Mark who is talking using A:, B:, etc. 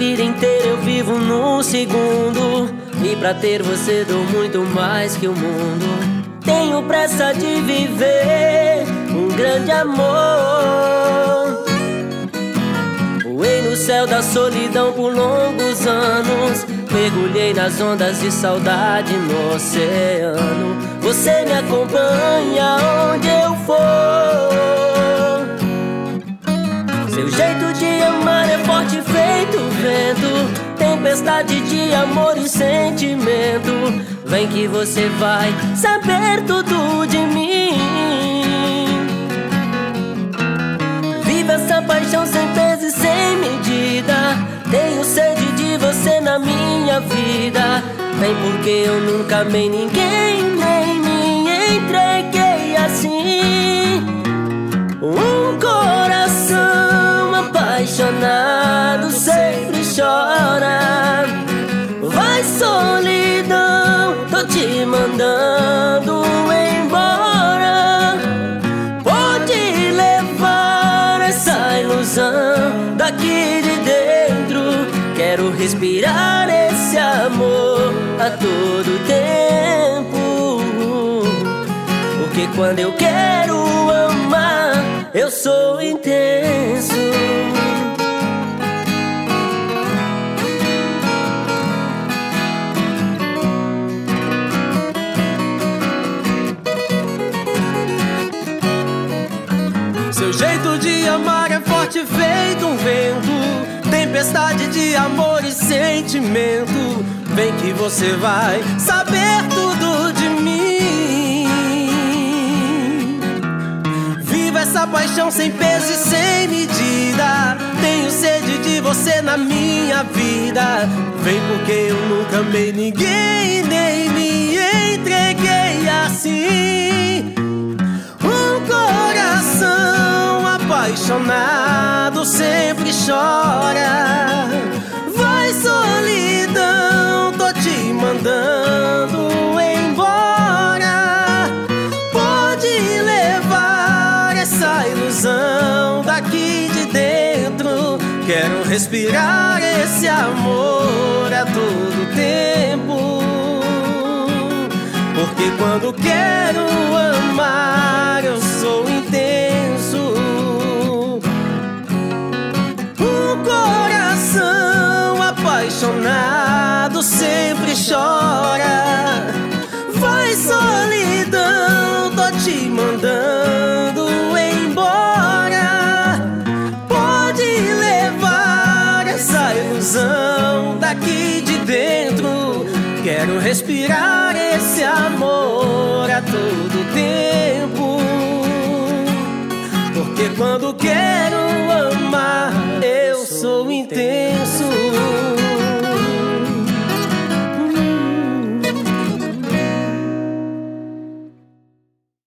A: vida inteira eu vivo num segundo, e pra ter você dou muito mais que o mundo. Tenho pressa de viver um grande amor. Voei no céu da solidão por longos anos, mergulhei nas ondas de saudade no oceano. Você me acompanha onde eu for. Seu jeito de amar é forte feito vento, tempestade de amor e sentimento. Vem que você vai saber tudo de mim. Viva essa paixão sem peso e sem medida. Tenho sede de você na minha vida. Vem porque eu nunca amei ninguém, nem me entreguei assim. Um coração apaixonado sempre chora. Vai, solidão, tô te mandando embora. Pode levar essa ilusão daqui de dentro. Quero respirar esse amor a todo tempo, porque quando eu quero amar, eu sou intenso.
B: Seu jeito de amar é forte feito um vento, tempestade de amor e sentimento. Vem que você vai saber tudo de mim. Viva essa paixão sem peso e sem medida. Tenho sede de você na minha vida. Vem porque eu nunca amei ninguém, nem me entreguei assim. Um coração apaixonado sempre chora. Vai, solidão, tô te mandando embora. Pode levar essa ilusão daqui de dentro. Quero respirar esse amor a todo tempo, porque quando quero amar eu sou intenso. Um coração apaixonado sempre chora. Vai, solidão, tô te mandando embora. Pode levar essa ilusão daqui de dentro. Quero respirar esse amor a todo tempo, porque quando quero